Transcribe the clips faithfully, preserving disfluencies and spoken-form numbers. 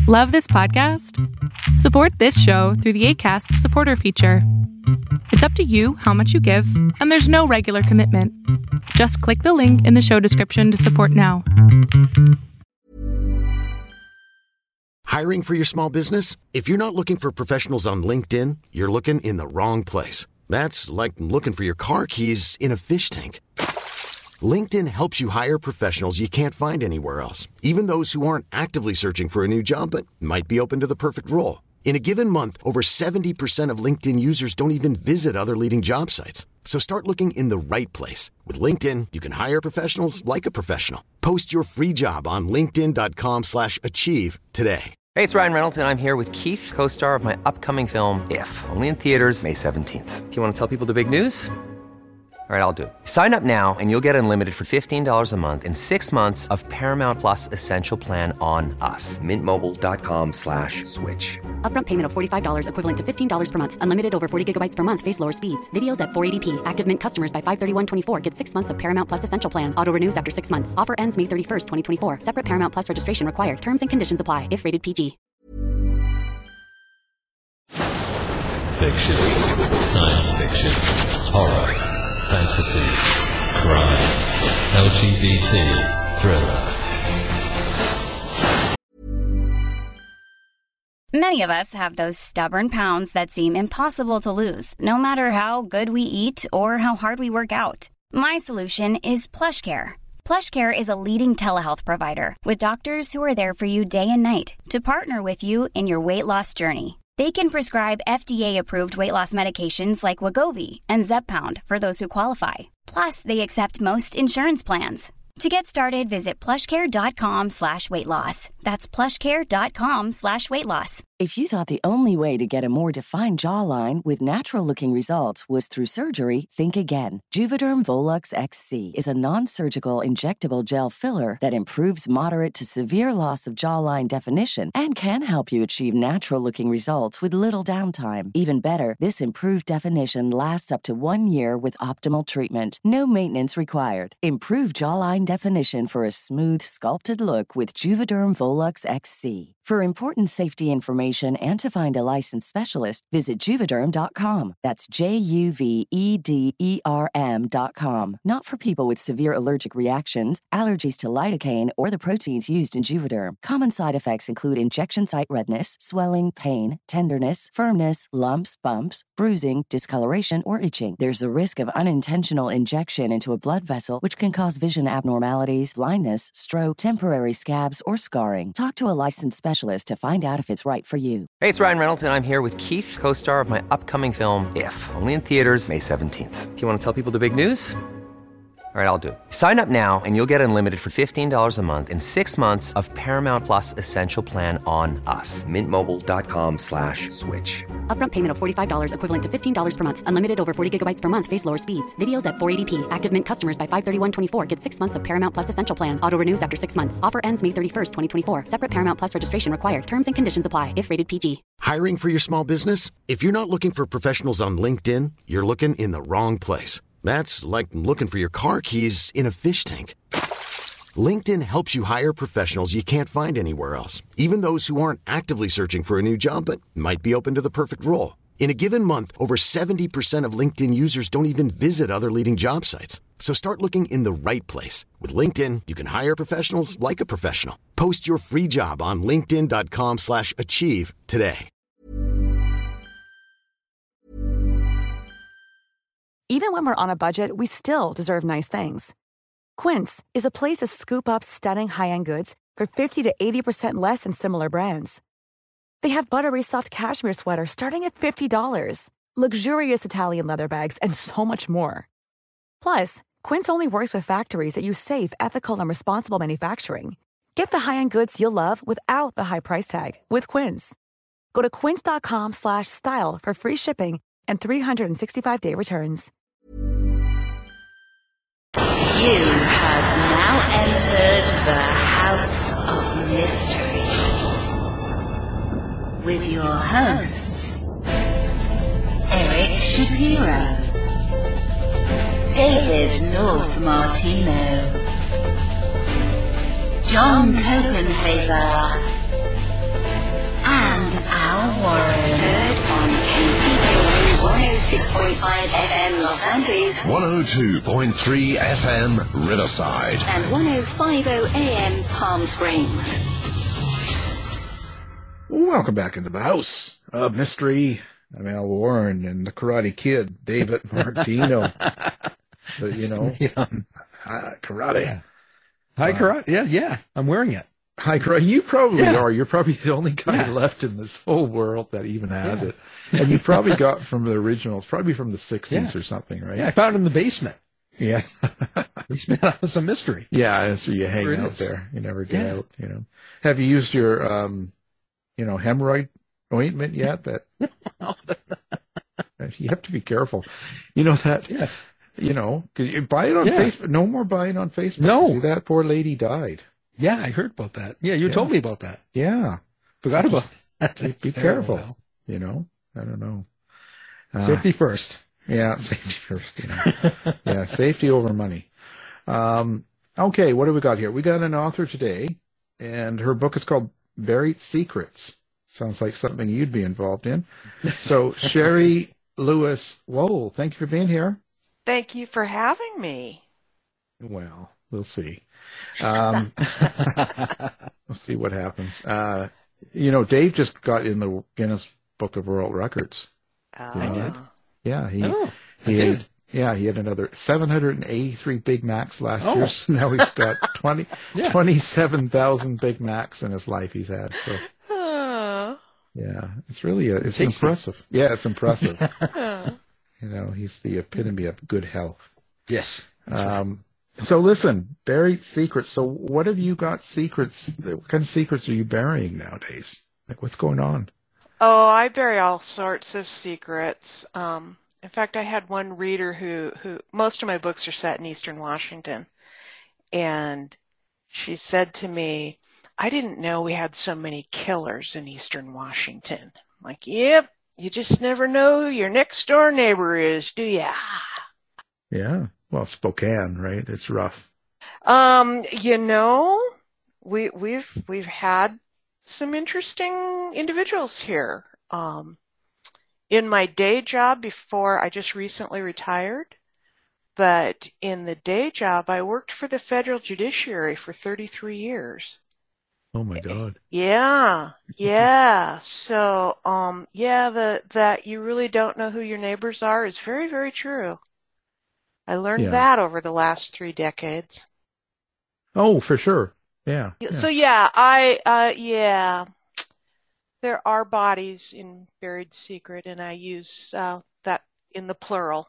Love this podcast? Support this show through the Acast supporter feature. It's up to you how much you give, and there's no regular commitment. Just click the link in the show description to support now. Hiring for your small business? If you're not looking for professionals on LinkedIn, you're looking in the wrong place. That's like looking for your car keys in a fish tank. LinkedIn helps you hire professionals you can't find anywhere else, even those who aren't actively searching for a new job but might be open to the perfect role. In a given month, over seventy percent of LinkedIn users don't even visit other leading job sites. So start looking in the right place. With LinkedIn, you can hire professionals like a professional. Post your free job on linkedin.com slash achieve today. Hey, it's Ryan Reynolds, and I'm here with Keith, co-star of my upcoming film, If, only in theaters May seventeenth. Do you want to tell people the big news? All right, I'll do it. Sign up now and you'll get unlimited for fifteen dollars a month and six months of Paramount Plus Essential Plan on us. Mint Mobile dot com slash switch. Upfront payment of forty-five dollars equivalent to fifteen dollars per month. Unlimited over forty gigabytes per month. Face lower speeds. Videos at four eighty p. Active Mint customers by five thirty-one twenty-four get six months of Paramount Plus Essential Plan. Auto renews after six months. Offer ends May thirty-first, twenty twenty-four. Separate Paramount Plus registration required. Terms and conditions apply if rated P G. Fiction, science fiction, horror, fantasy, crime, L G B T, thriller. Many of us have those stubborn pounds that seem impossible to lose, no matter how good we eat or how hard we work out. My solution is PlushCare. PlushCare is a leading telehealth provider with doctors who are there for you day and night to partner with you in your weight loss journey. They can prescribe F D A-approved weight loss medications like Wegovy and Zepbound for those who qualify. Plus, they accept most insurance plans. To get started, visit plushcare.com slash weight loss. That's plushcare.com slash weight loss. If you thought the only way to get a more defined jawline with natural-looking results was through surgery, think again. Juvederm Volux X C is a non-surgical injectable gel filler that improves moderate to severe loss of jawline definition and can help you achieve natural-looking results with little downtime. Even better, this improved definition lasts up to one year with optimal treatment. No maintenance required. Improve jawline definition for a smooth, sculpted look with Juvederm Volux X C. For important safety information and to find a licensed specialist, visit Juvederm dot com. That's J U V E D E R M dot com. Not for people with severe allergic reactions, allergies to lidocaine, or the proteins used in Juvederm. Common side effects include injection site redness, swelling, pain, tenderness, firmness, lumps, bumps, bruising, discoloration, or itching. There's a risk of unintentional injection into a blood vessel, which can cause vision abnormalities, blindness, stroke, temporary scabs, or scarring. Talk to a licensed specialist to find out if it's right for you. Hey, it's Ryan Reynolds, and I'm here with Keith, co-star of my upcoming film, If, only in theaters May seventeenth. Do you want to tell people the big news? All right, I'll do it. Sign up now and you'll get unlimited for fifteen dollars a month and six months of Paramount Plus Essential Plan on us. Mint Mobile dot com slash switch. Upfront payment of forty-five dollars equivalent to fifteen dollars per month. Unlimited over forty gigabytes per month. Face lower speeds. Videos at four eighty p. Active Mint customers by five thirty-one twenty-four get six months of Paramount Plus Essential Plan. Auto renews after six months. Offer ends May thirty-first, twenty twenty-four. Separate Paramount Plus registration required. Terms and conditions apply if rated P G. Hiring for your small business? If you're not looking for professionals on LinkedIn, you're looking in the wrong place. That's like looking for your car keys in a fish tank. LinkedIn helps you hire professionals you can't find anywhere else, even those who aren't actively searching for a new job but might be open to the perfect role. In a given month, over seventy percent of LinkedIn users don't even visit other leading job sites. So start looking in the right place. With LinkedIn, you can hire professionals like a professional. Post your free job on linkedin.com slash achieve today. Even when we're on a budget, we still deserve nice things. Quince is a place to scoop up stunning high-end goods for fifty to eighty percent less than similar brands. They have buttery soft cashmere sweaters starting at fifty dollars, luxurious Italian leather bags, and so much more. Plus, Quince only works with factories that use safe, ethical, and responsible manufacturing. Get the high-end goods you'll love without the high price tag with Quince. Go to quince.com slash style for free shipping and three sixty-five day returns. You have now entered the House of Mystery with your hosts, Eric Shapiro, David North Martino, John Copenhaver, point five F M Los Angeles, one oh two point three F M Riverside, and one oh five oh A M Palm Springs. Welcome back into the House of Mystery. I'm Al Warren and the Karate Kid, David Martino. But, you know, Yeah. uh, karate. Hi, karate. Yeah, yeah. I'm wearing it. Hi, karate. You probably Yeah. are. You're probably the only guy Yeah. left in this whole world that even has Yeah. it. And you probably got from the originals, probably from the sixties Yeah. or something, right? Yeah, I found it in the basement. Yeah. Basement was a mystery. Yeah, that's where you hang Where it out is. there. You never get Yeah. out, you know. Have you used your, um, you know, hemorrhoid ointment yet? That you have to be careful. You know that, Yes. you know, 'cause you buy it on Yeah. Facebook. No more buying on Facebook. No. See, that poor lady died. Yeah, I heard about that. Yeah, you Yeah. told me about that. Yeah. Forgot about that. Be, be Terrible. careful. You know, I don't know. Uh, Safety first. Yeah, safety first. You know. Yeah, safety over money. Um, okay, what do we got here? We got an author today, and her book is called Buried Secrets. Sounds like something you'd be involved in. So, Sherry Lewis Wohl, thank you for being here. Thank you for having me. Well, we'll see. Um, we'll see what happens. Uh, you know, Dave just got in the Guinness Book of World Records. Uh, I did. Yeah, he Oh, I he did. had, yeah, he had another seven hundred eighty-three Big Macs last Oh. year. So now he's got twenty, Yeah. twenty-seven thousand Big Macs in his life he's had. So uh, yeah, it's really a, it's Tasty. impressive. Yeah, it's impressive. uh. You know, he's the epitome of good health. Yes. Um, so listen, buried secrets. So what have you got secrets? What kind of secrets are you burying nowadays? Like what's going on? Oh, I bury all sorts of secrets. Um, in fact, I had one reader who, who, most of my books are set in Eastern Washington. And she said to me, I didn't know we had so many killers in Eastern Washington. I'm like, yep, you just never know who your next door neighbor is, do ya? Yeah. Well, Spokane, right? It's rough. Um, you know, we we've we've had some interesting individuals here. Um, in my day job before I just recently retired, but in the day job I worked for the federal judiciary for thirty-three years. Oh my God. Yeah, yeah. So, um, yeah, the that you really don't know who your neighbors are is very, very true. I learned Yeah. that over the last three decades. Oh, for sure. Yeah. yeah. So yeah, I uh yeah, there are bodies in Buried Secret, and I use uh, that in the plural.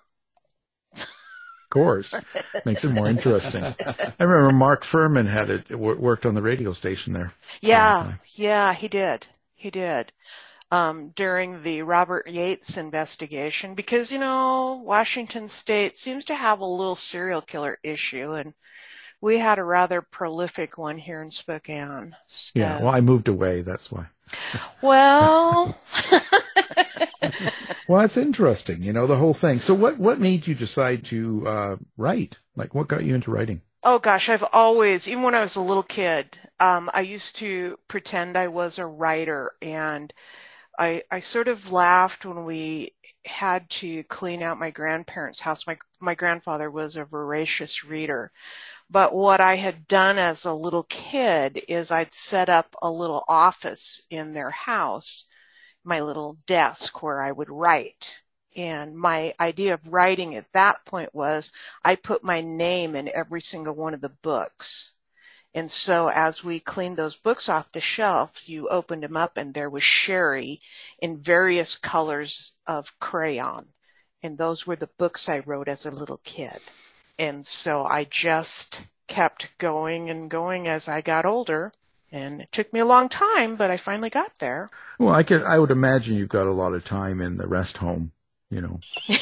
Of course. Makes it more interesting. I remember Mark Furman had it, w- worked on the radio station there. Yeah, Uh, yeah, he did. He did. Um, during the Robert Yates investigation, because, you know, Washington State seems to have a little serial killer issue, and we had a rather prolific one here in Spokane. So, Yeah. Well, I moved away. That's why. well, Well, that's interesting. You know, the whole thing. So what, what made you decide to, uh, write? Like what got you into writing? oh gosh, I've always, even when I was a little kid, um, I used to pretend I was a writer, and I, I sort of laughed when we had to clean out my grandparents' house. My, my grandfather was a voracious reader. But what I had done as a little kid is I'd set up a little office in their house, my little desk where I would write. And my idea of writing at that point was I put my name in every single one of the books. And so as we cleaned those books off the shelf, you opened them up and there was Sherry in various colors of crayon. And those were the books I wrote as a little kid. And so I just kept going and going as I got older. And it took me a long time, but I finally got there. Well, I could, I would imagine you've got a lot of time in the rest home, you know.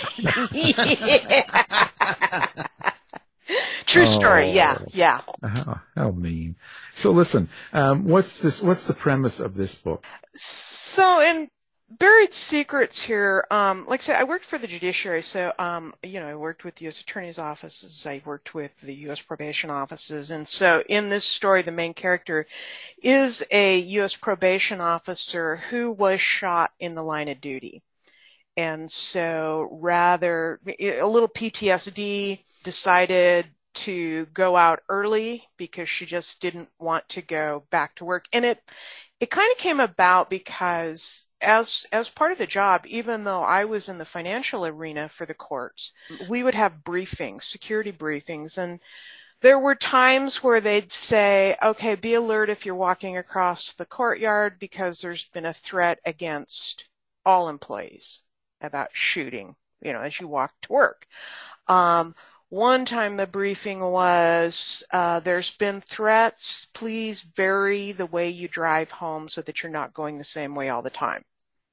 True story. Oh. Yeah. Yeah. How, how mean. So listen, um, what's this, what's the premise of this book? So in Buried Secrets here, um, like I said, I worked for the judiciary. So, um, you know, I worked with U S attorney's offices. I worked with the U S probation offices. And so in this story, the main character is a U S probation officer who was shot in the line of duty. And so rather, a little P T S D, decided to go out early because she just didn't want to go back to work. And it, it kind of came about because as, as part of the job, even though I was in the financial arena for the courts, we would have briefings, security briefings, and there were times where they'd say, okay, be alert if you're walking across the courtyard because there's been a threat against all employees about shooting, you know, as you walk to work. Um, one time the briefing was, uh, there's been threats. Please vary the way you drive home so that you're not going the same way all the time.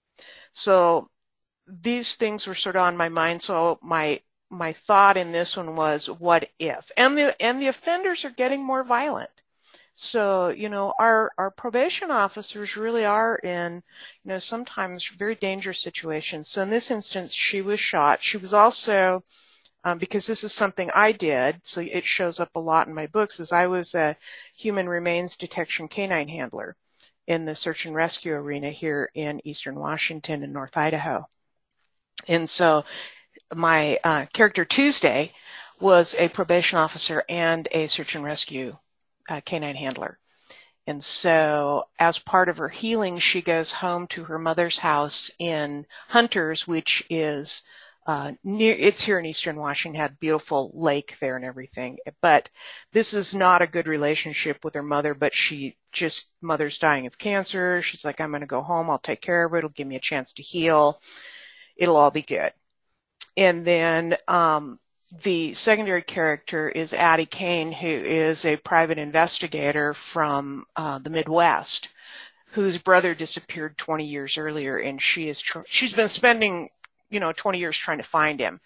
So these things were sort of on my mind. So my, my thought in this one was, what if? And the, and the offenders are getting more violent. So, you know, our, our probation officers really are in, you know, sometimes very dangerous situations. So in this instance, she was shot. She was also, um, because this is something I did, so it shows up a lot in my books, is I was a human remains detection canine handler in the search and rescue arena here in Eastern Washington and North Idaho. And so my uh, character Tuesday was a probation officer and a search and rescue uh, canine handler. And so as part of her healing, she goes home to her mother's house in Hunters, which is uh, near, it's here in Eastern Washington, had a beautiful lake there and everything. But this is not a good relationship with her mother, but she just, mother's dying of cancer. She's like, I'm going to go home. I'll take care of her. It'll give me a chance to heal. It'll all be good. And then, um, the secondary character is Addie Kane, who is a private investigator from uh, the Midwest, whose brother disappeared twenty years earlier, and she is tr- she's been spending, you know, twenty years trying to find him,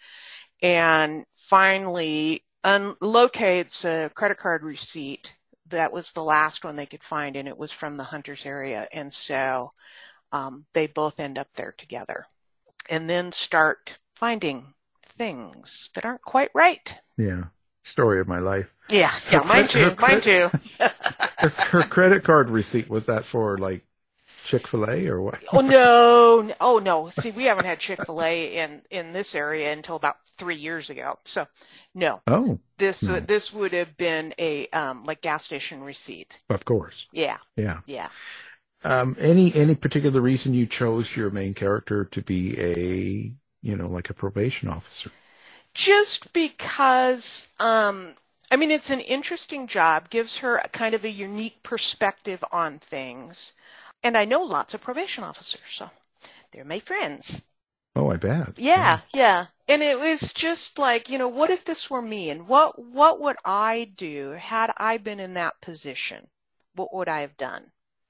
and finally un- locates a credit card receipt that was the last one they could find, and it was from the Hunters area, and so um, they both end up there together, and then start finding things that aren't quite right. Yeah. Story of my life. Yeah. Yeah. Her mine cre- her too. Mine cre- too. her, her credit card receipt, was that for like Chick-fil-A or what? Oh, no. Oh, no. See, we haven't had Chick-fil-A in, in this area until about three years ago. So no. Oh. This, no. would this would have been a, um, like gas station receipt. Of course. Yeah. Yeah. Yeah. Um, any, any particular reason you chose your main character to be a, you know, like a probation officer? Just because, um, I mean, it's an interesting job, gives her a kind of a unique perspective on things. And I know lots of probation officers, so they're my friends. Oh, I bet. Yeah, yeah, yeah. And it was just like, you know, what if this were me? And what, what would I do had I been in that position? What would I have done?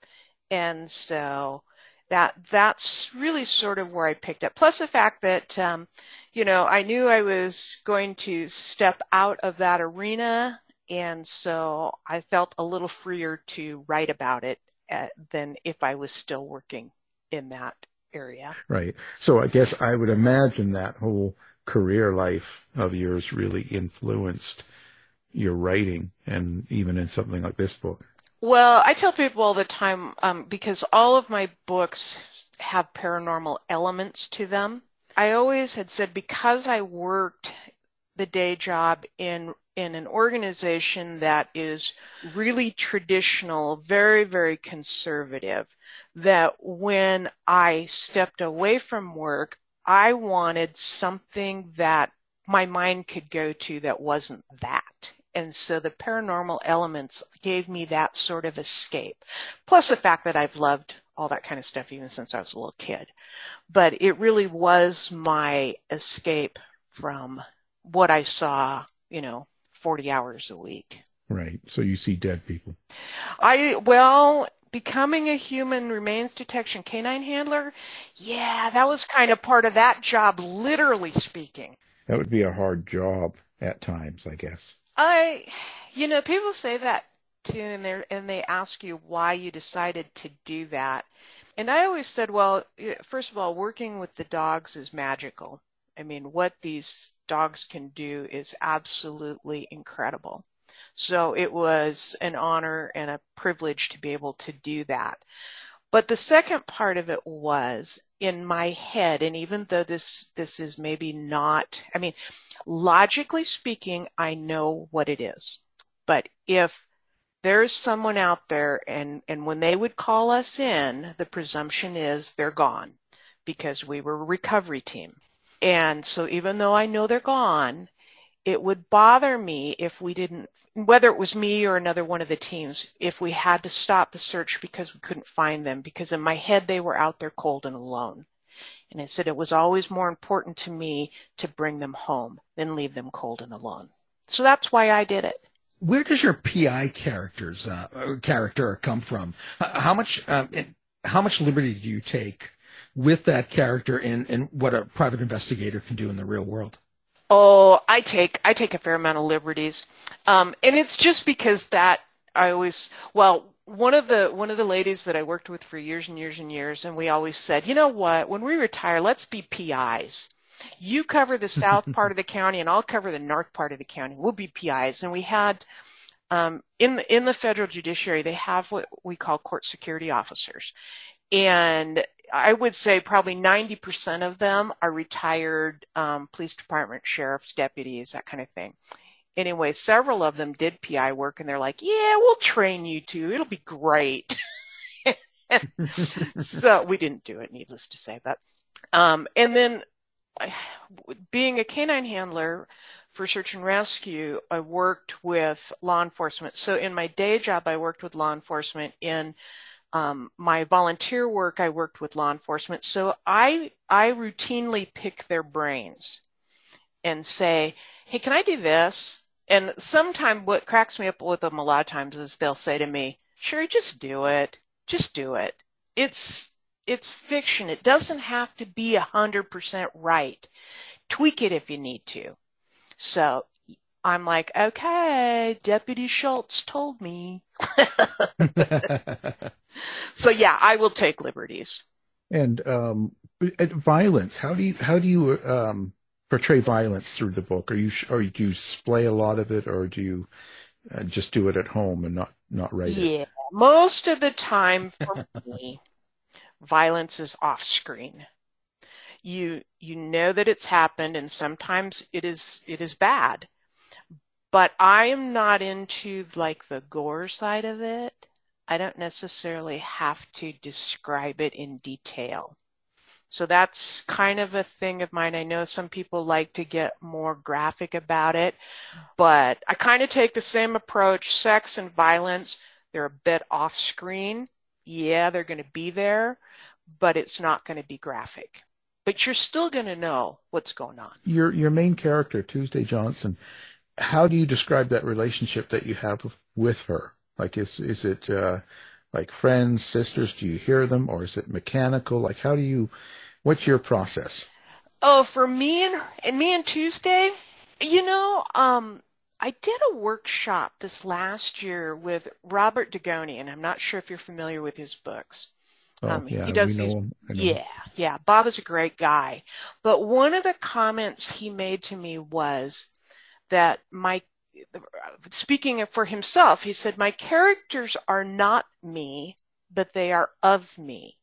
And so that that's really sort of where I picked up. Plus the fact that, um, you know, I knew I was going to step out of that arena, and so I felt a little freer to write about it uh, than if I was still working in that area. Right. So I guess I would imagine that whole career life of yours really influenced your writing, and even in something like this book. Well, I tell people all the time, um, because all of my books have paranormal elements to them. I always had said, because I worked the day job in in an organization that is really traditional, very, very conservative, that when I stepped away from work, I wanted something that my mind could go to that wasn't that. And so the paranormal elements gave me that sort of escape. Plus the fact that I've loved all that kind of stuff even since I was a little kid. But it really was my escape from what I saw, you know, forty hours a week. Right. So you see dead people. I, well, becoming a human remains detection canine handler, yeah, that was kind of part of that job, literally speaking. That would be a hard job at times, I guess. I, you know, people say that too, and they and they ask you why you decided to do that. And I always said, well, first of all, working with the dogs is magical. I mean, what these dogs can do is absolutely incredible. So it was an honor and a privilege to be able to do that. But the second part of it was in my head, and even though this, this is maybe not, I mean, logically speaking, I know what it is. But if there's someone out there and, and when they would call us in, the presumption is they're gone because we were a recovery team. And so even though I know they're gone, it would bother me if we didn't, whether it was me or another one of the teams, if we had to stop the search because we couldn't find them, because in my head they were out there cold and alone. And I said it was always more important to me to bring them home than leave them cold and alone. So that's why I did it. Where does your P I characters uh, or character come from? How much um, how much liberty do you take with that character and, and what a private investigator can do in the real world? Oh, I take I take a fair amount of liberties, um, and it's just because that I always well one of the one of the ladies that I worked with for years and years and years, and we always said, you know what, when we retire, let's be P Is. You cover the south part of the county, and I'll cover the north part of the county. We'll be P Is, and we had um, in the, in the federal judiciary, they have what we call court security officers, and I would say probably ninety percent of them are retired um, police department, sheriffs, deputies, that kind of thing. Anyway, several of them did P I work, and they're like, yeah, we'll train you too. It'll be great. So we didn't do it, needless to say. But um, and then being a canine handler for search and rescue, I worked with law enforcement. So in my day job, I worked with law enforcement. In Um, my volunteer work, I worked with law enforcement. So I, I routinely pick their brains and say, hey, can I do this? And sometimes what cracks me up with them a lot of times is they'll say to me, Sherry, just do it. Just do it. It's, it's fiction. It doesn't have to be a hundred percent right. Tweak it if you need to. So I'm like, okay, Deputy Schultz told me. So yeah, I will take liberties. And um, violence. How do you how do you um, portray violence through the book? Are you or do you display a lot of it, or do you uh, just do it at home and not not write it? Yeah, most of the time for me, violence is off screen. You you know that it's happened, and sometimes it is it is bad. But I am not into like the gore side of it. I don't necessarily have to describe it in detail. So that's kind of a thing of mine. I know some people like to get more graphic about it, but I kind of take the same approach. Sex and violence, they're a bit off screen. Yeah, they're going to be there, but it's not going to be graphic. But you're still going to know what's going on. Your your main character, Tuesday Johnson, how do you describe that relationship that you have with her? Like, is is it uh, like friends, sisters? Do you hear them, or is it mechanical? Like, how do you? What's your process? Oh, for me and and me and Tuesday, you know, um, I did a workshop this last year with Robert Dugoni, and I'm not sure if you're familiar with his books. Oh, um, yeah, he does we know these, him. I know yeah, him. yeah. Bob is a great guy, but one of the comments he made to me was that my speaking for himself, he said, my characters are not me, but they are of me.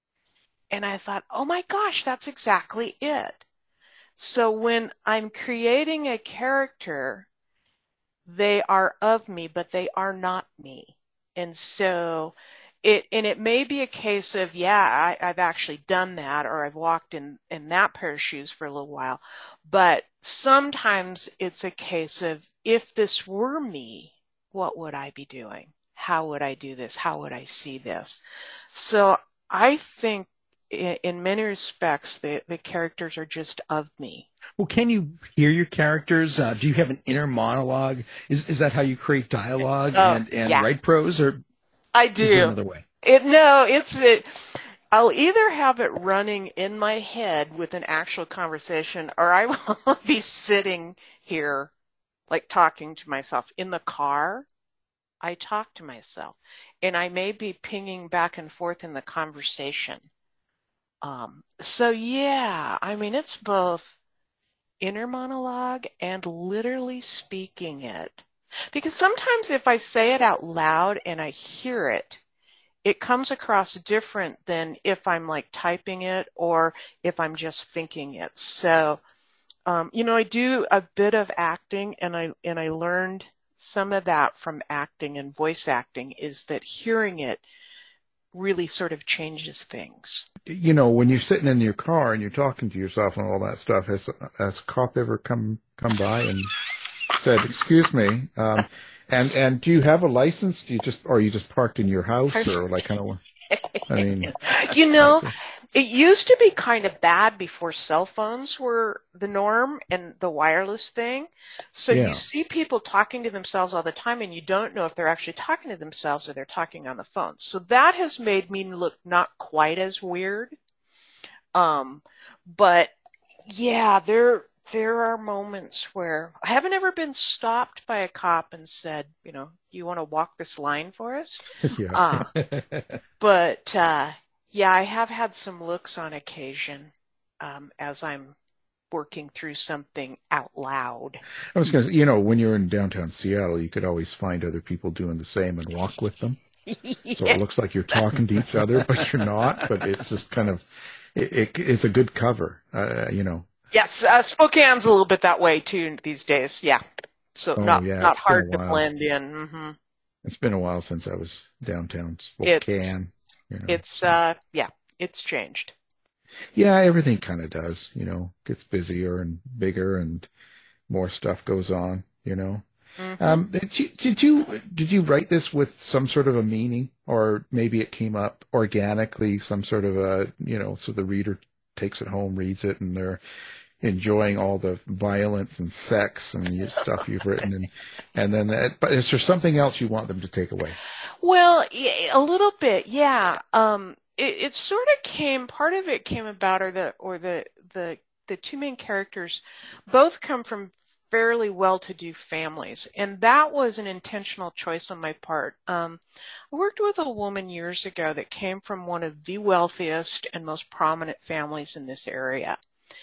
And I thought, oh my gosh, that's exactly it. So when I'm creating a character, they are of me, but they are not me. And so it, and it may be a case of, yeah, I, I've actually done that, or I've walked in, in that pair of shoes for a little while. But sometimes it's a case of, if this were me, what would I be doing? How would I do this? How would I see this? So I think in, in many respects, the, the characters are just of me. Well, can you hear your characters? Uh, do you have an inner monologue? Is is that how you create dialogue Oh, and, and yeah. write prose, or I is there do. another way? It, no, it's it. I'll either have it running in my head with an actual conversation, or I will be sitting here like talking to myself. In the car, I talk to myself, and I may be pinging back and forth in the conversation. Um, so yeah, I mean, it's both inner monologue and literally speaking it. Because sometimes if I say it out loud and I hear it, it comes across different than if I'm like typing it or if I'm just thinking it. So, um, you know, I do a bit of acting, and I and I learned some of that from acting and voice acting, is that hearing it really sort of changes things. You know, when you're sitting in your car and you're talking to yourself and all that stuff, has has a cop ever come come by and said, "Excuse me, um, and and do you have a license? Do you just, or are you just parked in your house, or like kind of?" I mean, you know, it used to be kind of bad before cell phones were the norm and the wireless thing. So Yeah. you see people talking to themselves all the time, and you don't know if they're actually talking to themselves or they're talking on the phone. So that has made me look not quite as weird. Um, but yeah, there there are moments where I haven't ever been stopped by a cop and said, you know, you want to walk this line for us? yeah. Uh, but uh, yeah, I have had some looks on occasion um, as I'm working through something out loud. I was going to say, you know, when you're in downtown Seattle, you could always find other people doing the same and walk with them. Yeah. So it looks like you're talking to each other, but you're not. But it's just kind of, it, it, it's a good cover, uh, you know. Yes, uh, Spokane's a little bit that way too these days. Yeah, so Oh, not yeah, not it's been a hard to while. blend in. hmm It's been a while since I was downtown It's Spokane. You know. it's uh yeah, it's changed. Yeah, everything kind of does, you know, gets busier and bigger and more stuff goes on, you know. Mm-hmm. Um, did you, did you, did you write this with some sort of a meaning, or maybe it came up organically, some sort of a, you know, so the reader takes it home, reads it, and they're enjoying all the violence and sex and your stuff you've written, and, and then that, but is there something else you want them to take away? Well, y- a little bit, yeah. Um, it, it sort of came. Part of it came about, or the or the the the two main characters both come from fairly well-to-do families, and that was an intentional choice on my part. Um, I worked with a woman years ago that came from one of the wealthiest and most prominent families in this area.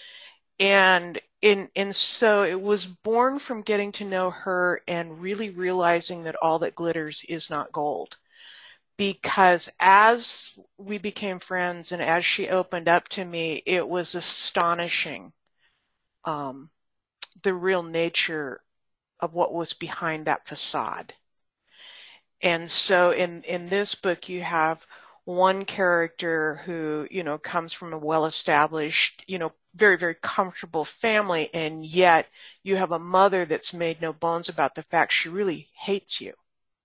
And in and so it was born from getting to know her and really realizing that all that glitters is not gold. Because as we became friends and as she opened up to me, it was astonishing, um, the real nature of what was behind that facade. And so in, in this book, you have one character who, you know, comes from a well-established, you know, very, very comfortable family, and yet you have a mother that's made no bones about the fact she really hates you.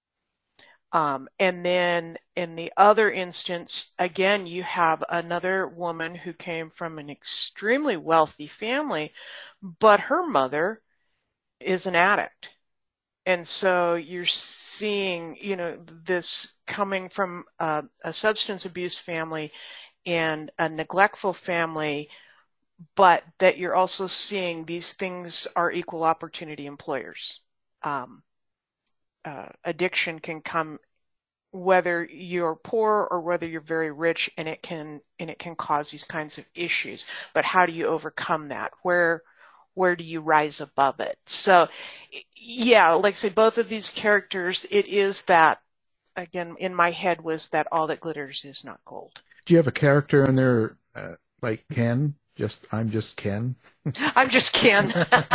Um, and then in the other instance, again, you have another woman who came from an extremely wealthy family, but her mother is an addict. And so you're seeing, you know, this coming from a, a substance abuse family and a neglectful family, but that you're also seeing these things are equal opportunity employers. Um, uh, addiction can come whether you're poor or whether you're very rich, and it can and it can cause these kinds of issues. But how do you overcome that? Where where do you rise above it? So, yeah, like I say, both of these characters, it is that, again, in my head was that all that glitters is not gold. Do you have a character in there uh, like Ken? Just I'm just Ken. I'm just Ken.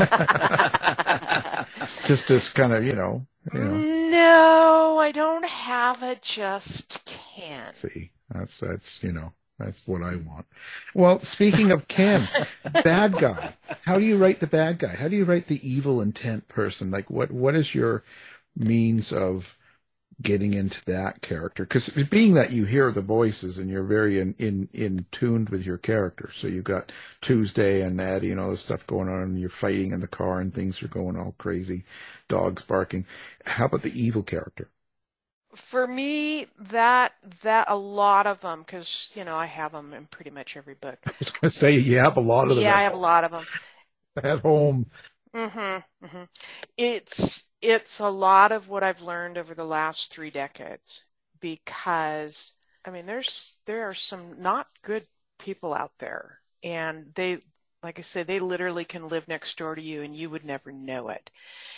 Just as kind of, you know, you know. No, I don't have a just Ken. See, that's that's you know, that's what I want. Well, speaking of Ken, bad guy. How do you write the bad guy? How do you write the evil intent person? Like, what what is your means of getting into that character? Because being that you hear the voices and you're very in, in, in tuned with your character. So you've got Tuesday and Addie and all this stuff going on, and you're fighting in the car and things are going all crazy, dogs barking. How about the evil character? For me, that that a lot of them, because, you know, I have them in pretty much every book. I was going to say, you have a lot of them. Yeah, I have a lot of them. At home. Mm-hmm, mm-hmm. It's it's a lot of what I've learned over the last three decades, because I mean, there's there are some not good people out there, and they, like I say, they literally can live next door to you, and you would never know it.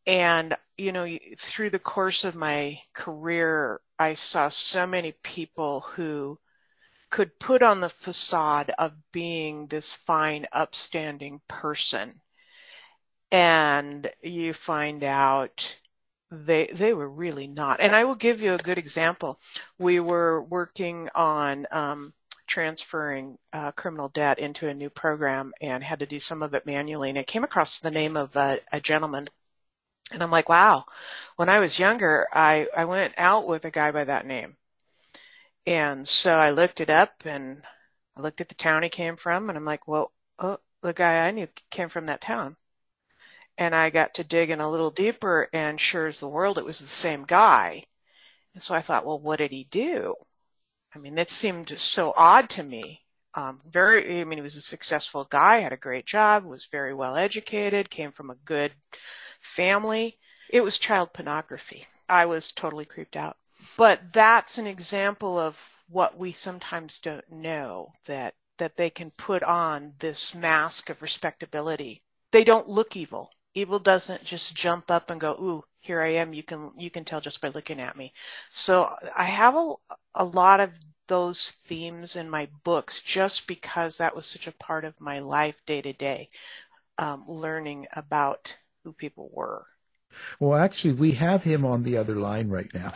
And, you know, through the course of my career, I saw so many people who could put on the facade of being this fine, upstanding person. And you find out they they were really not. And I will give you a good example. We were working on um, transferring uh, criminal debt into a new program and had to do some of it manually. And I came across the name of a, a gentleman. And I'm like, wow, when I was younger, I, I went out with a guy by that name. And so I looked it up and I looked at the town he came from and I'm like, well, oh, the guy I knew came from that town. And I got to dig in a little deeper and sure as the world, it was the same guy. And so I thought, well, what did he do? I mean, that seemed so odd to me. Um, very, I mean, he was a successful guy, had a great job, was very well educated, came from a good family. It was child pornography. I was totally creeped out. But that's an example of what we sometimes don't know, that, that they can put on this mask of respectability. They don't look evil. Evil doesn't just jump up and go, ooh, here I am. You can, you can tell just by looking at me. So I have a, a lot of those themes in my books just because that was such a part of my life day to day, um, learning about who people were. Well, actually, we have him on the other line right now.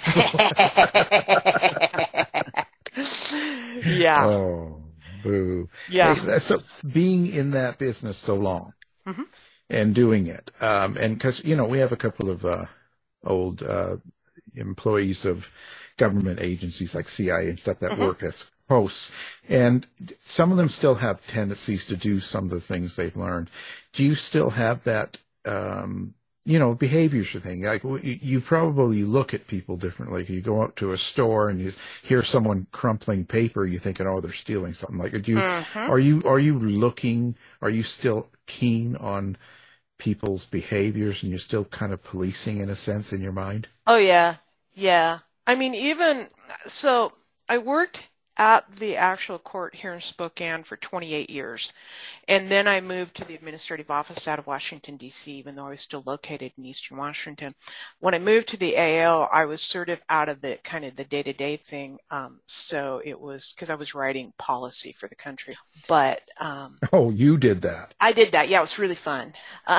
So. Yeah. Oh, boo. Yeah. Hey, so being in that business so long mm-hmm. and doing it, um, and because, you know, we have a couple of uh, old uh, employees of government agencies like C I A and stuff that mm-hmm. work as hosts, and some of them still have tendencies to do some of the things they've learned. Do you still have that? Um, you know, behaviors thing. Like you probably look at people differently. You go out to a store and you hear someone crumpling paper, you thinking, oh, they're stealing something. Like, do you, mm-hmm. are you, are you looking, are you still keen on people's behaviors and you're still kind of policing in a sense in your mind? Oh, yeah. Yeah. I mean, even, so I worked at the actual court here in Spokane for twenty-eight years. And then I moved to the administrative office out of Washington, D C, even though I was still located in Eastern Washington. When I moved to the A O, I was sort of out of the kind of the day-to-day thing. Um, so it was because I was writing policy for the country. But um, oh, you did that. I did that. Yeah, it was really fun. Uh,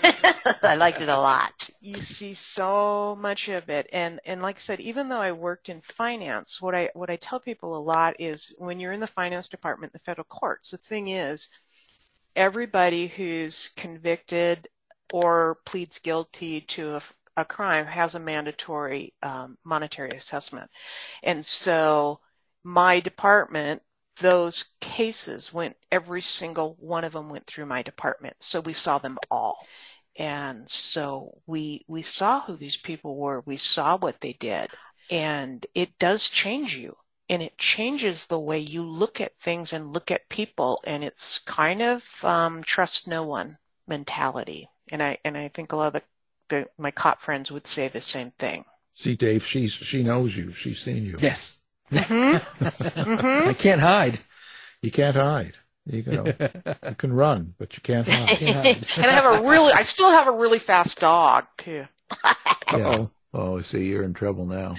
I liked it a lot. You see so much of it. And, and like I said, even though I worked in finance, what I, what I tell people a lot is when you're in the finance department, the federal courts, the thing is, everybody who's convicted or pleads guilty to a, a crime has a mandatory um, monetary assessment. And so my department, those cases went, every single one of them went through my department. So we saw them all. And so we, we saw who these people were. We saw what they did. And it does change you. And it changes the way you look at things and look at people. And it's kind of um, trust no one mentality. And I and I think a lot of the, the, my cop friends would say the same thing. See, Dave, she's she knows you. She's seen you. Yes. Mm-hmm. mm-hmm. I can't hide. You can't hide. You know, you can run, but you can't hide. You can't hide. And I have a really, I still have a really fast dog too. Yeah. Oh, see, you're in trouble now.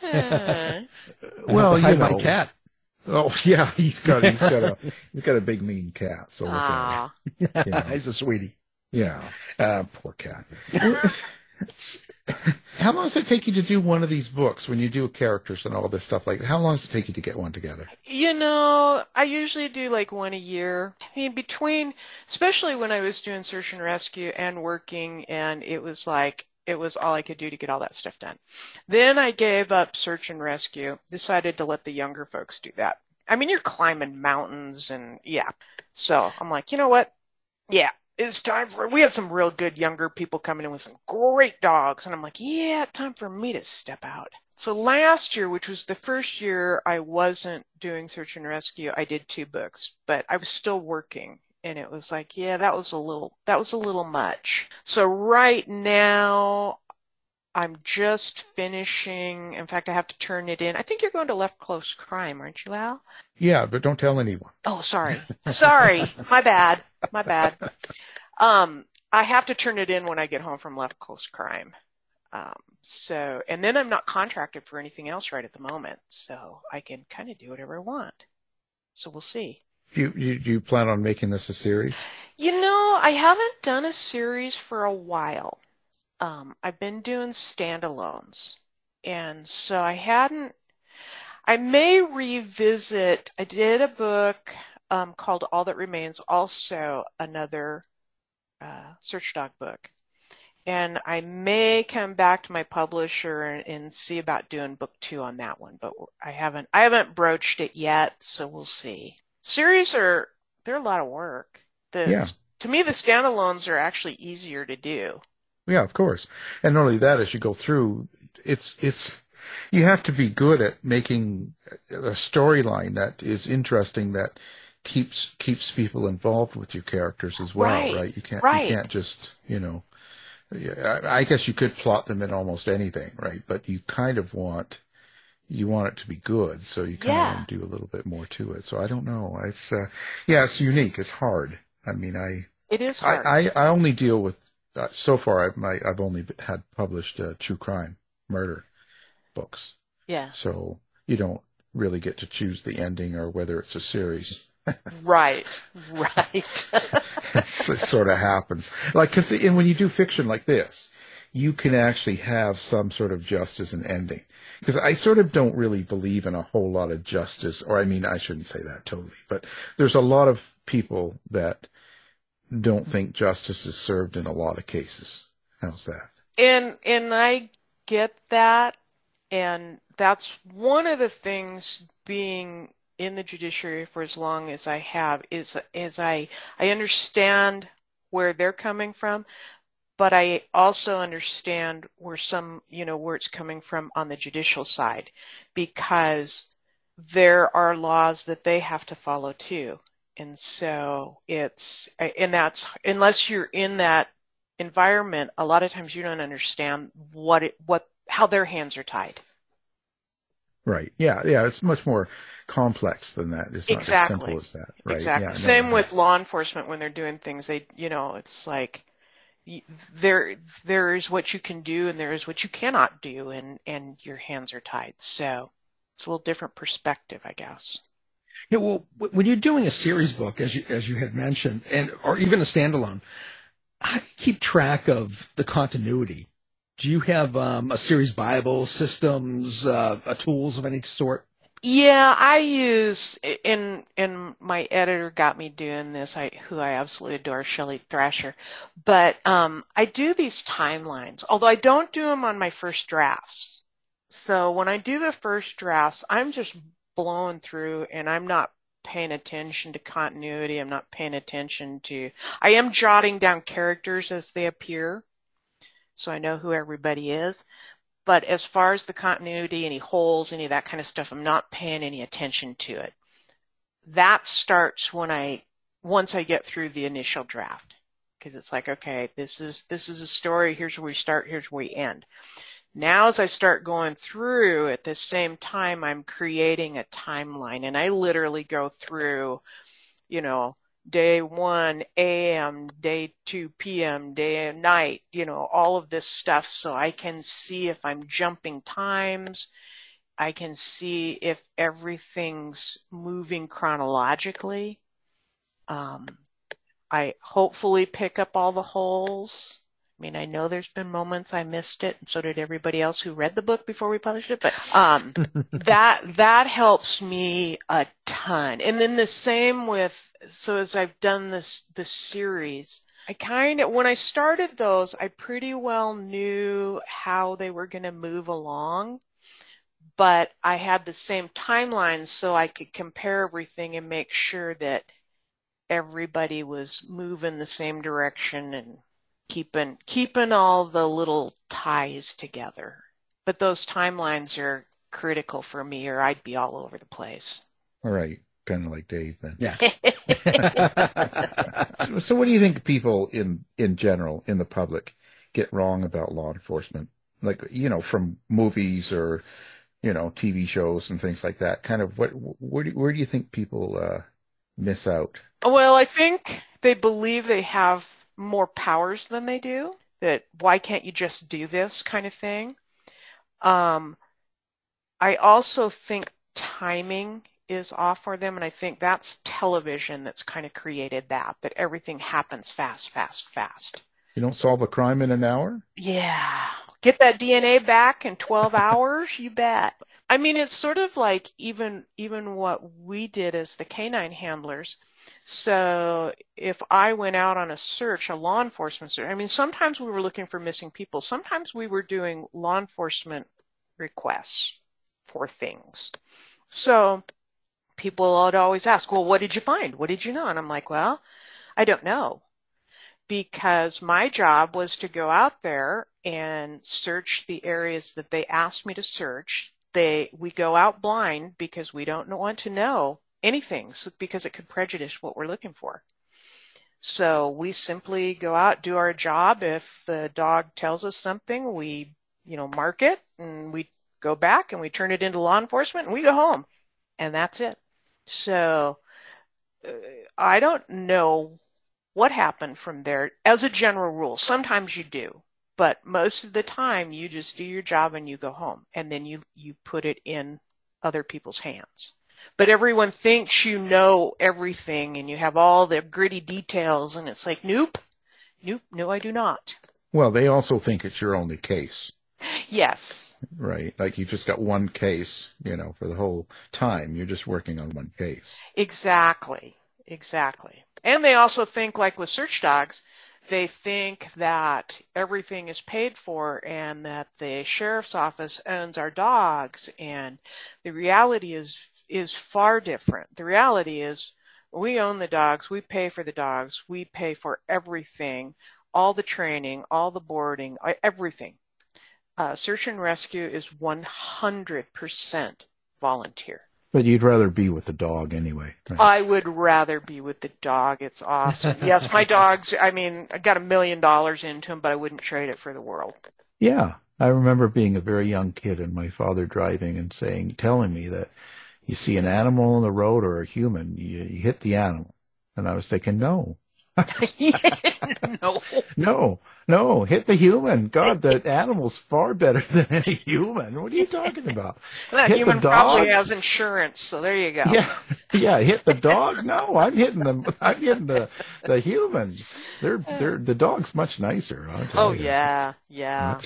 Well, you know, my cat. Oh yeah, he's got he's got a he's got a big mean cat. So look at him. Yeah. He's a sweetie. Yeah, uh, poor cat. How long does it take you to do one of these books when you do characters and all this stuff? Like, how long does it take you to get one together? You know, I usually do like one a year. I mean, between, especially when I was doing search and rescue and working, and it was like. It was all I could do to get all that stuff done. Then I gave up search and rescue, decided to let the younger folks do that. I mean, you're climbing mountains and yeah. So I'm like, you know what? Yeah, it's time for, we had some real good younger people coming in with some great dogs. And I'm like, yeah, time for me to step out. So last year, which was the first year I wasn't doing search and rescue, I did two books, but I was still working. And it was like, yeah, that was a little, that was a little much. So right now I'm just finishing. In fact, I have to turn it in. I think you're going to Left Close Crime, aren't you, Al? Yeah, but don't tell anyone. Oh, sorry. Sorry. My bad. My bad. Um, I have to turn it in when I get home from Left Coast Crime. Um, so, and then I'm not contracted for anything else right at the moment, so I can kind of do whatever I want. So we'll see. You, you you plan on making this a series? You know, I haven't done a series for a while. Um, I've been doing standalones, and so I hadn't. I may revisit. I did a book um, called All That Remains, also another uh, search dog book. And I may come back to my publisher and, and see about doing book two on that one, but I haven't I haven't broached it yet, so we'll see. Series are they're a lot of work. The, yeah. To me, the standalones are actually easier to do. Yeah, of course. And not only that, as you go through, it's it's you have to be good at making a storyline that is interesting, that keeps keeps people involved with your characters as well, right? right? You can't right. you can't just you know. Yeah, I guess you could plot them in almost anything, right? But you kind of want you want it to be good, so you kind yeah. of want to do a little bit more to it. So I don't know. It's uh, yeah, it's unique. It's hard. I mean, I it is hard. I, I, I only deal with uh, so far. I've my I've only had published uh, true crime murder books. Yeah. So you don't really get to choose the ending or whether it's a series. Right, right. it sort of happens. Like, because when you do fiction like this, you can actually have some sort of justice and ending. Because I sort of don't really believe in a whole lot of justice, or I mean, I shouldn't say that totally, but there's a lot of people that don't think justice is served in a lot of cases. How's that? And and I get that, and that's one of the things being in the judiciary for as long as I have is is I I understand where they're coming from, but I also understand where some you know where it's coming from on the judicial side, because there are laws that they have to follow too, and so it's and that's unless you're in that environment, a lot of times you don't understand what it what how their hands are tied. Right. Yeah. Yeah. It's much more complex than that. It's not exactly. as simple as that. Right. Exactly. Yeah, Same no, with law enforcement when they're doing things. They, you know, it's like there, there is what you can do and there is what you cannot do, and, and your hands are tied. So it's a little different perspective, I guess. Yeah. Well, when you're doing a series book, as you, as you had mentioned, and, or even a standalone, how do you keep track of the continuity? Do you have um, a series Bible, systems, uh, uh, tools of any sort? Yeah, I use, and and my editor got me doing this, I who I absolutely adore, Shelley Thrasher. But um, I do these timelines, although I don't do them on my first drafts. So when I do the first drafts, I'm just blowing through, and I'm not paying attention to continuity. I'm not paying attention to, I am jotting down characters as they appear, so I know who everybody is. But as far as the continuity, any holes, any of that kind of stuff, I'm not paying any attention to it. That starts when I, once I get through the initial draft. Because it's like, okay, this is, this is a story, here's where we start, here's where we end. Now as I start going through, at the same time, I'm creating a timeline. And I literally go through, you know, day one A M, day two P M, day and night, you know, all of this stuff, so I can see if I'm jumping times. I can see if everything's moving chronologically. Um, I hopefully pick up all the holes. I mean, I know there's been moments I missed it, and so did everybody else who read the book before we published it, but um, that that helps me a ton. And then the same with, so as I've done this this series, I kind of, when I started those, I pretty well knew how they were going to move along, but I had the same timeline so I could compare everything and make sure that everybody was moving the same direction and keeping keeping all the little ties together. But those timelines are critical for me, or I'd be all over the place. All right. Kind of like Dave then. Yeah. So what do you think people in, in general, in the public, get wrong about law enforcement? Like, you know, from movies or, you know, T V shows and things like that. Kind of what, where do, where do you think people uh, miss out? Well, I think they believe they have more powers than they do, that why can't you just do this kind of thing. Um, I also think timing is off for them, and I think that's television that's kind of created that, that everything happens fast, fast, fast. You don't solve a crime in an hour? Yeah. Get that D N A back in twelve hours? You bet. I mean, it's sort of like even even what we did as the canine handlers. So if I went out on a search, a law enforcement search, I mean, sometimes we were looking for missing people. Sometimes we were doing law enforcement requests for things. So people would always ask, well, what did you find? What did you know? And I'm like, well, I don't know. Because my job was to go out there and search the areas that they asked me to search. They, we go out blind because we don't want to know anything, because it could prejudice what we're looking for. So we simply go out, do our job. If the dog tells us something, we, you know, mark it, and we go back and we turn it into law enforcement, and we go home, and that's it. So uh, I don't know what happened from there as a general rule. Sometimes you do, but most of the time you just do your job and you go home, and then you, you put it in other people's hands. But everyone thinks you know everything and you have all the gritty details, and it's like, nope, nope, no, I do not. Well, they also think it's your only case. Yes. Right. Like you've just got one case, you know, for the whole time. You're just working on one case. Exactly. Exactly. And they also think, like with search dogs, they think that everything is paid for and that the sheriff's office owns our dogs. And the reality is, is far different. The reality is we own the dogs. We pay for the dogs. We pay for everything, all the training, all the boarding, everything. Uh, search and rescue is one hundred percent volunteer. But you'd rather be with the dog anyway. Right? I would rather be with the dog. It's awesome. Yes, my dogs, I mean, I got a million dollars into them, but I wouldn't trade it for the world. Yeah. I remember being a very young kid and my father driving and saying, telling me that you see an animal on the road or a human, you, you hit the animal. And I was thinking, no. no. No, no, hit the human. God, the animal's far better than any human. What are you talking about? That hit human the dog? Probably has insurance, so there you go. Yeah, yeah, hit the dog? No, I'm hitting the, I'm hitting the, the human. They're, they're, the dog's much nicer. I'll tell Oh, you. yeah, yeah.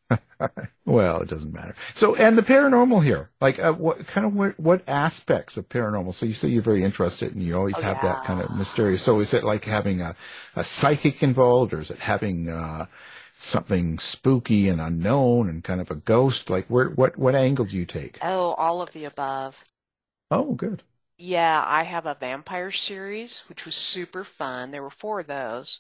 Well, it doesn't matter. So, and the paranormal here, like, uh, what kind of, what, what aspects of paranormal? So you say you're very interested and you always Oh, have yeah. that kind of mysterious. So is it like having a, a psychic involved, or is it having, uh, something spooky and unknown and kind of a ghost? Like, where, what, what angle do you take? Oh, all of the above. Oh, good. Yeah, I have a vampire series, which was super fun. There were four of those.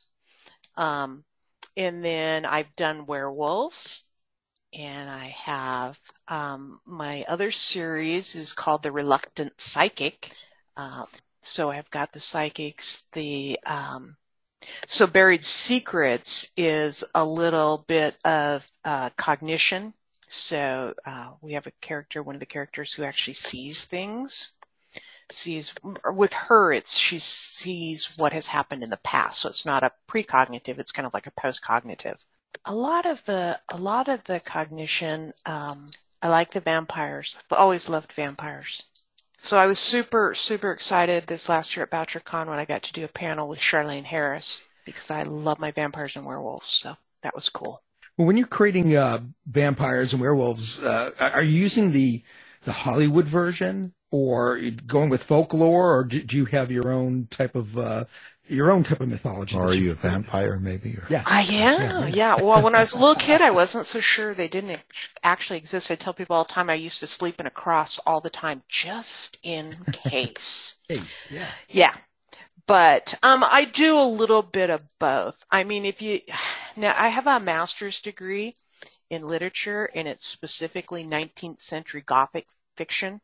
Um, and then I've done werewolves. And I have, um, my other series is called The Reluctant Psychic. Um, so I've got the psychics, the, um, so Buried Secrets is a little bit of, uh, cognition. So, uh, we have a character, one of the characters who actually sees things, sees, with her, it's, she sees what has happened in the past. So it's not a precognitive, it's kind of like a postcognitive. A lot of the, a lot of the cognition, um, I like the vampires. I've always loved vampires. So I was super, super excited this last year at BoucherCon when I got to do a panel with Charlene Harris, because I love my vampires and werewolves. So that was cool. Well, when you're creating uh, vampires and werewolves, uh, are you using the the Hollywood version, or going with folklore, or do, do you have your own type of uh, your own type of mythology? Or are you a vampire, maybe? Or... Yeah. I am. Yeah, yeah. Well, when I was a little kid, I wasn't so sure they didn't actually exist. I tell people all the time I used to sleep in a cross all the time, just in case. Case, yeah. Yeah. But um, I do a little bit of both. I mean, if you now, I have a master's degree in literature, and it's specifically nineteenth century Gothic fiction.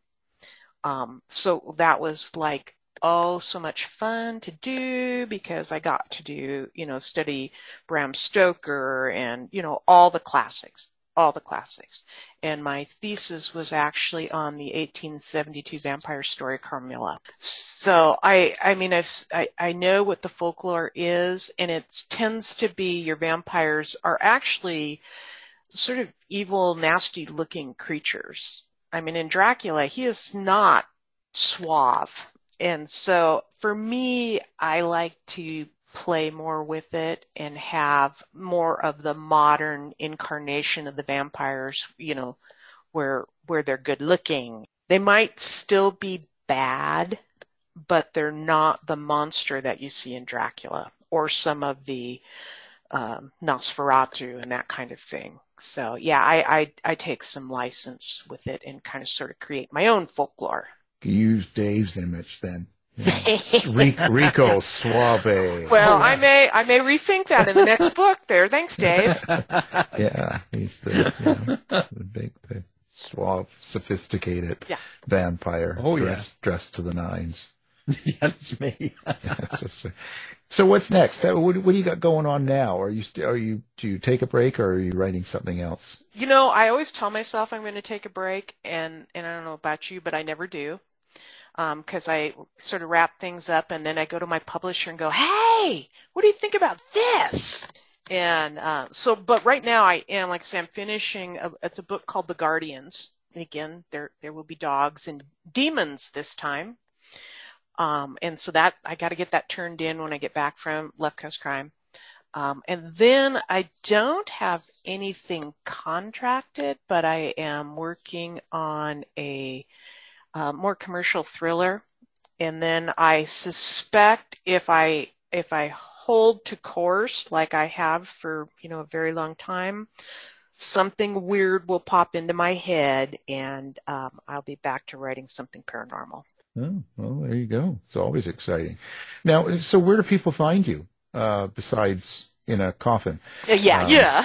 Um, so that was like, oh, so much fun to do, because I got to do, you know, study Bram Stoker and, you know, all the classics, all the classics. And my thesis was actually on the eighteen seventy-two vampire story Carmilla. So I, I mean, I've, I, I know what the folklore is, and it tends to be your vampires are actually sort of evil, nasty-looking creatures. I mean, in Dracula, he is not suave. And so for me, I like to play more with it and have more of the modern incarnation of the vampires, you know, where where they're good looking. They might still be bad, but they're not the monster that you see in Dracula or some of the um, Nosferatu and that kind of thing. So yeah, I, I I take some license with it and kind of sort of create my own folklore. Use Dave's image then. Yeah. Rico Suave. Well, I may I may rethink that in the next book there. Thanks, Dave. Yeah, he's the, you know, the big, the suave, sophisticated yeah. vampire. Oh, dressed, yeah. Dressed to the nines. Yeah, that's me. Yeah, so, so, so what's next? What, what do you got going on now? Are you, are you, do you take a break or are you writing something else? You know, I always tell myself I'm going to take a break, and, and I don't know about you, but I never do. Because um, I sort of wrap things up, and then I go to my publisher and go, hey, what do you think about this? And uh, so, but right now I am, like I say, I'm finishing, a, it's a book called The Guardians. And again, there there will be dogs and demons this time. Um, and so that, I got to get that turned in when I get back from Left Coast Crime. Um, and then I don't have anything contracted, but I am working on a Uh, more commercial thriller, and then I suspect if I if I hold to course like I have for you know a very long time, something weird will pop into my head, and um, I'll be back to writing something paranormal. Oh, well, there you go. It's always exciting. Now, so where do people find you uh, besides in a coffin? Yeah, um, yeah.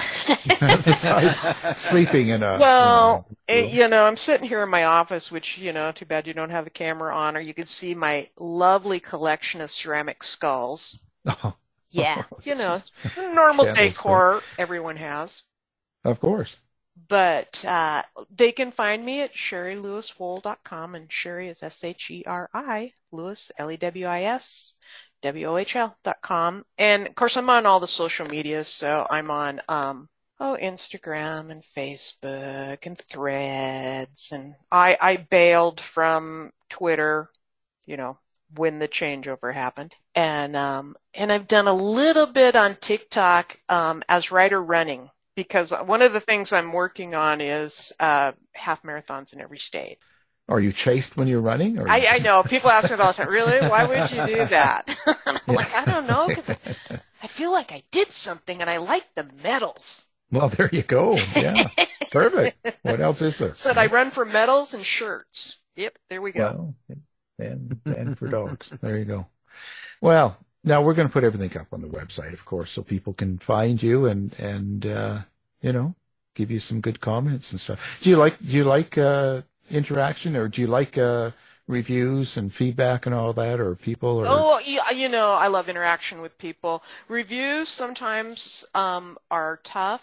Besides sleeping in a... Well, in a it, you know, I'm sitting here in my office, which, you know, too bad you don't have the camera on, or you can see my lovely collection of ceramic skulls. Oh. Yeah, you know, normal decor everyone has. Of course. But uh, they can find me at sherry lewis wohl dot com, and Sherry is S H E R I, Lewis, L E W I S, W O H L dot com. And, of course, I'm on all the social medias, so I'm on, um, oh, Instagram and Facebook and Threads. And I, I bailed from Twitter, you know, when the changeover happened. And um, and I've done a little bit on TikTok um, as writer running, because one of the things I'm working on is uh, half marathons in every state. Are you chased when you're running? Or? I, I know. People ask me all the time, really? Why would you do that? And I'm like, I don't know, because I feel like I did something and I like the medals. Well, there you go. Yeah. Perfect. What else is there? Said I run for medals and shirts. Yep, there we go. Well, and, and for dogs. There you go. Well, now we're going to put everything up on the website, of course, so people can find you and, and, uh, you know, give you some good comments and stuff. Do you like, do you like, uh, interaction, or do you like, uh, reviews and feedback and all that, or people? Or... Oh, you know, I love interaction with people. Reviews sometimes, um, are tough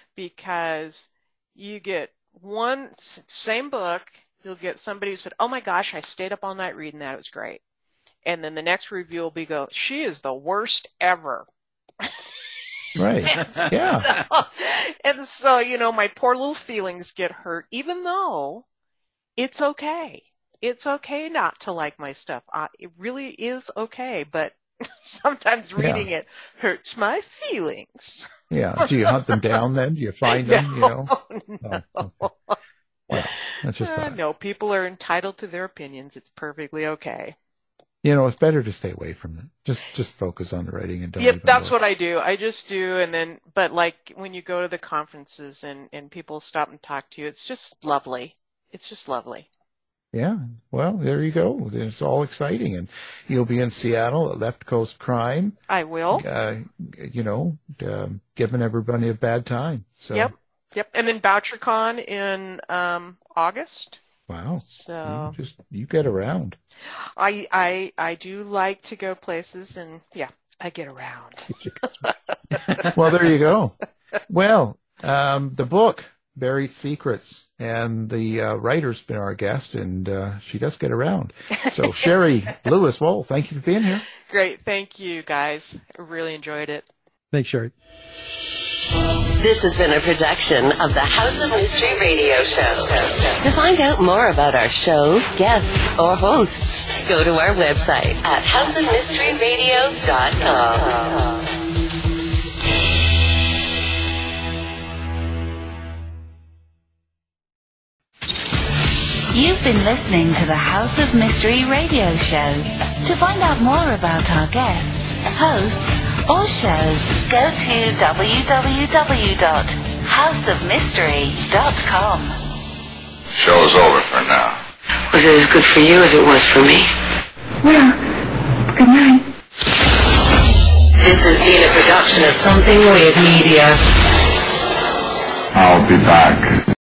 because you get one, same book, you'll get somebody who said, oh my gosh, I stayed up all night reading that, it was great. And then the next review will be go, she is the worst ever. Right. Yeah. So, and so, you know, my poor little feelings get hurt, even though it's okay. It's okay not to like my stuff. Uh, it really is okay, but sometimes reading yeah. it hurts my feelings. Yeah. Do you hunt them down then? Do you find them, no, you know? No. Oh, okay. Well, that's just uh, no, people are entitled to their opinions. It's perfectly okay. You know, it's better to stay away from it. Just, just focus on the writing and don't. Yep, even that's look. what I do. I just do, and then, but like when you go to the conferences and and people stop and talk to you, it's just lovely. It's just lovely. Yeah. Well, there you go. It's all exciting, and you'll be in Seattle at Left Coast Crime. I will. Uh, you know, uh, giving everybody a bad time. So. Yep. Yep. And then BoucherCon in um, August. Wow. So you just you get around. I I I do like to go places, and yeah, I get around. Well, there you go. Well, um, the book, Buried Secrets. And the uh, writer's been our guest, and uh, she does get around. So, Sherry Lewis Wohl, thank you for being here. Great. Thank you, guys. I really enjoyed it. Thanks, Sherry. This has been a production of the House of Mystery Radio Show. To find out more about our show, guests, or hosts, go to our website at house of mystery radio dot com. You've been listening to the House of Mystery Radio Show. To find out more about our guests, hosts, or shows, go to w w w dot house of mystery dot com. Show's over for now. Was it as good for you as it was for me? Well, good night. This has been a production of Something Weird Media. I'll be back.